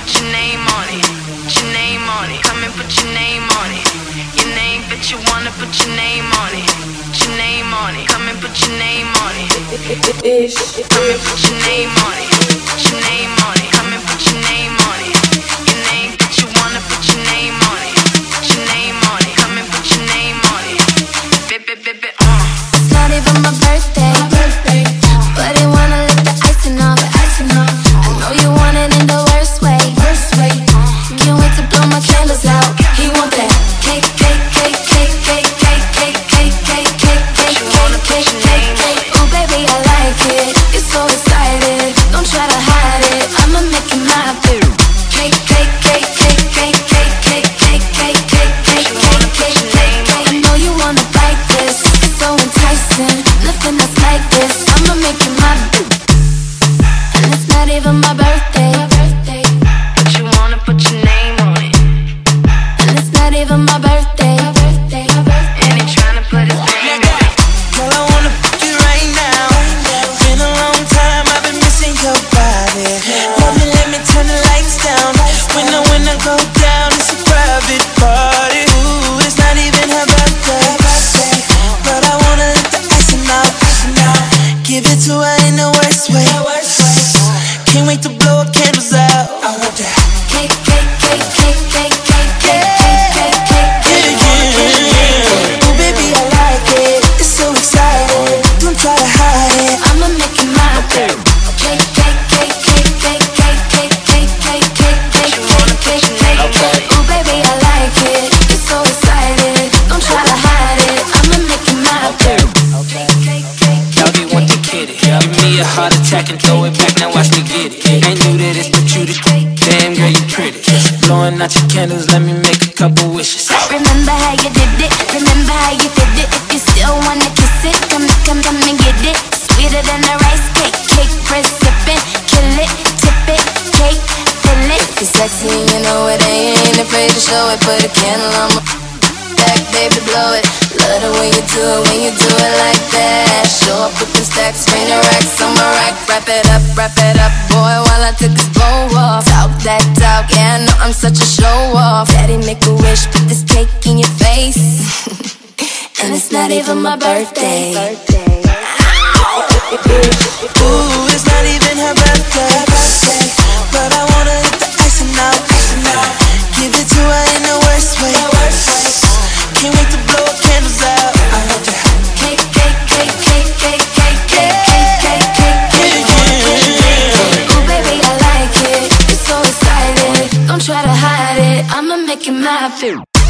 put your name on it. Put your name on it. Come and put your name on it. Your name, but you wanna put your name on it. Put your name on it. Come and put your name on it. Come and put your name on it. Put your name on it. Come and put your name on it. Your name, but you wanna put your name on it. Put your name on it. Come and put your name on it. It's not even my birthday, but they wanna lick the icing off. I know you want it in the worst way. Can't wait to blow my candles out. He want that cake, cake, cake, cake, cake, cake, cake, cake, cake, cake, cake, cake, cake, cake. Oh baby, I like it. You're so excited. Don't try to hide it. I'ma make it my boo. Cake, cake, cake, cake, cake, cake, cake, cake, cake, cake, cake, cake, cake, cake. I know you wanna bite this. It's so enticing. Nothing else like this. I'ma make it my boo. And it's not even my birthday. But you wanna put your name on it. And it's not even my birthday. And he tryna put his name on it. Girl, I wanna fuck you right now. Been a long time, I've been missing your body. Let me turn the lights down. When I go down, it's a private party. Ooh, it's not even her birthday. But I wanna let the icing out. Give it to her in the worst way. Can't wait to blow up candles out. I want that Cake, cake, cake, cake, cake, cake, cake, cake, cake, cake, cake. Oh baby, I like it. It's so exciting. Don't try to hide it. I'ma make it my boo. Cake, cake, cake, cake, cake, cake, cake, cake, cake, cake, cake, cake, cake, cake. Oh baby, I like it. It's so exciting. Don't try to hide it. I'ma make it my boo. Cake, cake, cake. Doggy want the kitty. Give me a heart attack and throw it back. Now watch me get it. Ain't new to this, but you the damn girl, you pretty. Blowing out your candles, let me make a couple wishes. Remember how you did it. Remember how you did it. If you still wanna kiss it, come and get it. Sweeter than a rice cake. Cake press sippin', kill it, tip it, cake, fill it. You're sexy and you know it. Ain't afraid to show it. Put a candle on my back, baby, blow it. Love the way you do it when you do it like that. Show up with the stacks, rain the racks on my rack. Wrap it up, boy, while I took this bow off. Talk that talk, yeah, I know I'm such a show off. Daddy, make a wish, put this cake in your face. And it's not even my birthday. Ooh, it's not even her birthday. But I wanna let the icing out. Give it to her in the worst way. Can't wait to blow up candles out. I want that Cake, cake, cake, cake, cake, cake, cake, cake, cake, cake, cake. Oh baby, I like it. It's so exciting. Don't try to hide it. I'ma make it my boo.